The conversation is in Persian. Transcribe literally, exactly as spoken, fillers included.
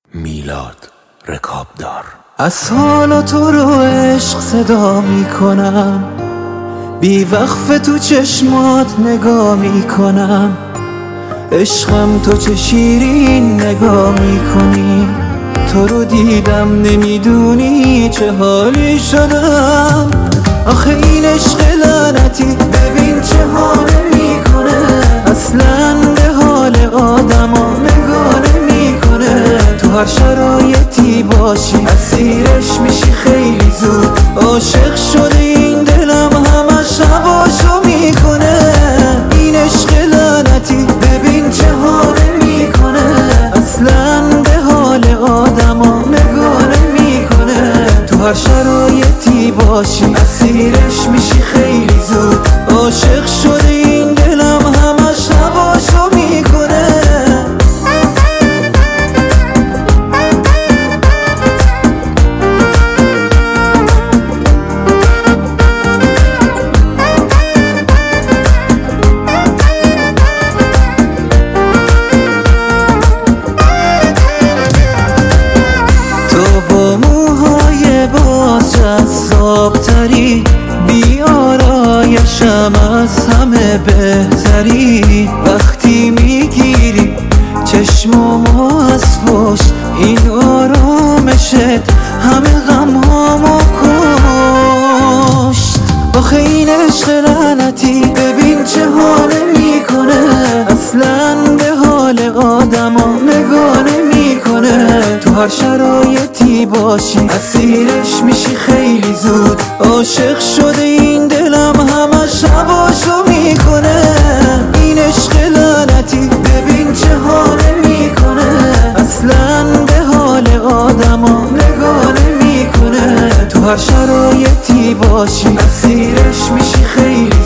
میلاد رکابدار. از حالا تو رو عشق صدا می کنم، بی وقف تو چشمات نگاه می کنم. عشقم تو چه شیرین نگاه می کنی، تو رو دیدم نمیدونی چه حالی شدم. آخه این عشق لعنتی ببین چه حاله میکنه، اصلا به حال آدما نگاه نمیکنه. تو هر شرایطی باشی اسیرش میشی خیلی زود، عاشق شده این دلم همش هواشو میکنه. این عشق لعنتی ببین چه حاله میکنه، اصلا به حال آدما نگاه نمیکنه. تو هر شرایطی باشی اسیرش میشی خیلی زود، عاشق شده این دلم همش هواشو میکنه. جذابتری بی آرایشم از همه بهتری، وقتی میگیری چشمامو از پشت این آرامشت همه غمامو کشت. آخه این عشق لعنتی ببین چه حاله میکنه، اصلا به حال آدما نگاه نمیکنه. تو هر شرایطی باشی اسیرش میشی خیلی زود، عاشق شده این دلم همش هواشو میکنه. این عشق لعنتی ببین چه حاله میکنه، اصلا به حال آدما نگاه نمیکنه. تو هر شرایطی باشی اسیرش میشی خیلی